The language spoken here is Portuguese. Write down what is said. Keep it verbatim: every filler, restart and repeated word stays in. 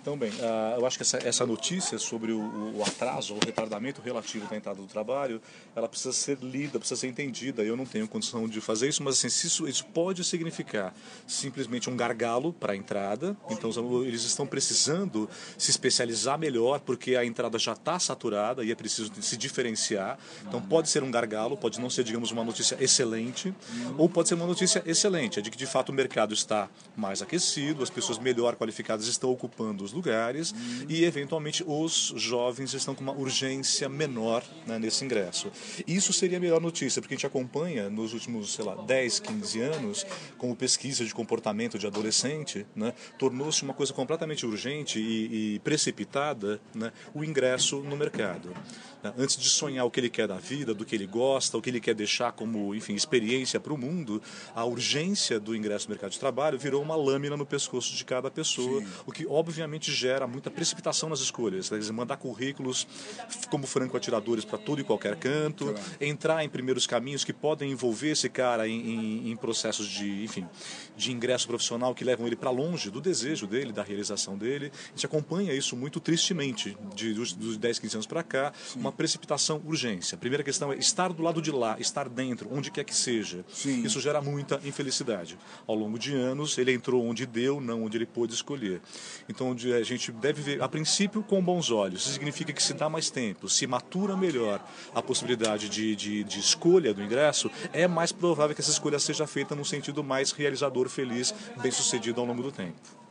Então, bem, uh, eu acho que essa, essa notícia sobre o, o atraso, o retardamento relativo da entrada do trabalho, ela precisa ser lida, precisa ser entendida. Eu não tenho condição de fazer isso, mas assim, se isso, isso pode significar simplesmente um gargalo para a entrada. Então, eles estão precisando se especializar melhor, porque a entrada já está saturada e é preciso se diferenciar. Então, pode ser um gargalo, pode não ser, digamos, uma notícia excelente, ou pode ser uma notícia excelente, é de que de fato o mercado está mais aquecido, as pessoas melhor qualificadas estão ocupando os lugares e, eventualmente, os jovens estão com uma urgência menor, né, nesse ingresso. Isso seria a melhor notícia, porque a gente acompanha nos últimos, sei lá, dez, quinze anos, como pesquisa de comportamento de adolescente, né, tornou-se uma coisa completamente urgente e, e precipitada, né, o ingresso no mercado. Antes de sonhar o que ele quer da vida, do que ele gosta, o que ele quer deixar como, enfim, experiência para o mundo, a urgência do ingresso no mercado de trabalho virou uma lâmina no pescoço de cada pessoa, Sim. o que obviamente gera muita precipitação nas escolhas. Quer dizer, mandar currículos como franco-atiradores para todo e qualquer canto, claro. Entrar em primeiros caminhos que podem envolver esse cara em, em, em processos de, enfim, de ingresso profissional que levam ele para longe do desejo dele, da realização dele. A gente acompanha isso muito tristemente, de, dos, dos dez, quinze anos para cá, Sim. uma precipitação, urgência. A primeira questão é estar do lado de lá, estar dentro, onde quer que seja. Sim. Isso gera muita infelicidade. Ao longo de anos, ele entrou onde deu, não onde ele pôde escolher. Então, a gente deve ver, a princípio, com bons olhos. Isso significa que se dá mais tempo, se matura melhor a possibilidade de, de, de escolha do ingresso, é mais provável que essa escolha seja feita num sentido mais realizador, feliz, bem-sucedido ao longo do tempo.